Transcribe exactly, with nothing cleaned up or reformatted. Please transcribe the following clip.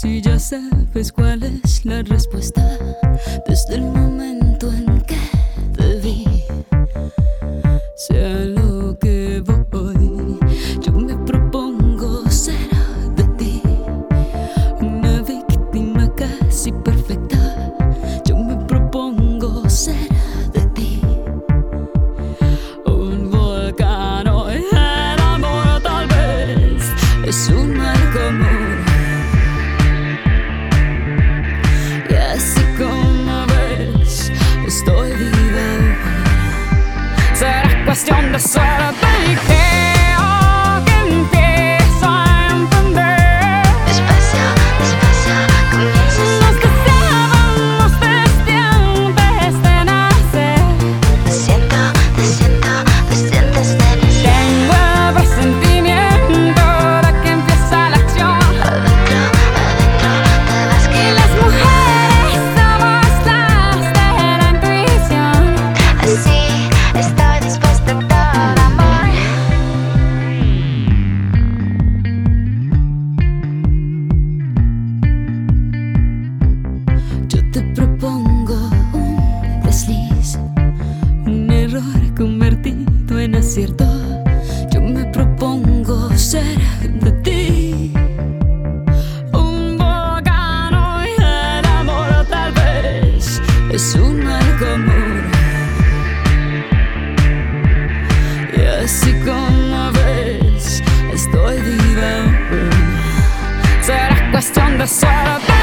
Si ya sabes cuál es la respuesta, desde el momento en que te vi, sea lo que voy, yo me propongo ser de ti, una víctima casi perfecta. Yo me propongo ser de ti, un volcán o el amor, tal vez es un mal común. Estoy viva, será cuestión de suerte y creo que empiezo a entender. Despacio, despacio, comienzas a Nos deseábamos desde antes de nacer. Te siento, te siento, te sientes de nacer. Tengo el presentimiento de que empieza la acción. Adentro, adentro, te vas que Y las mujeres somos las de la intuición. así estoy dispuesta a todo amor. Yo te propongo un desliz, un error convertido en acierto. Yo me propongo ser de ti, un volcán y el amor, tal vez es un mal común. Y así como ves, estoy viva aún. Será cuestión de suerte.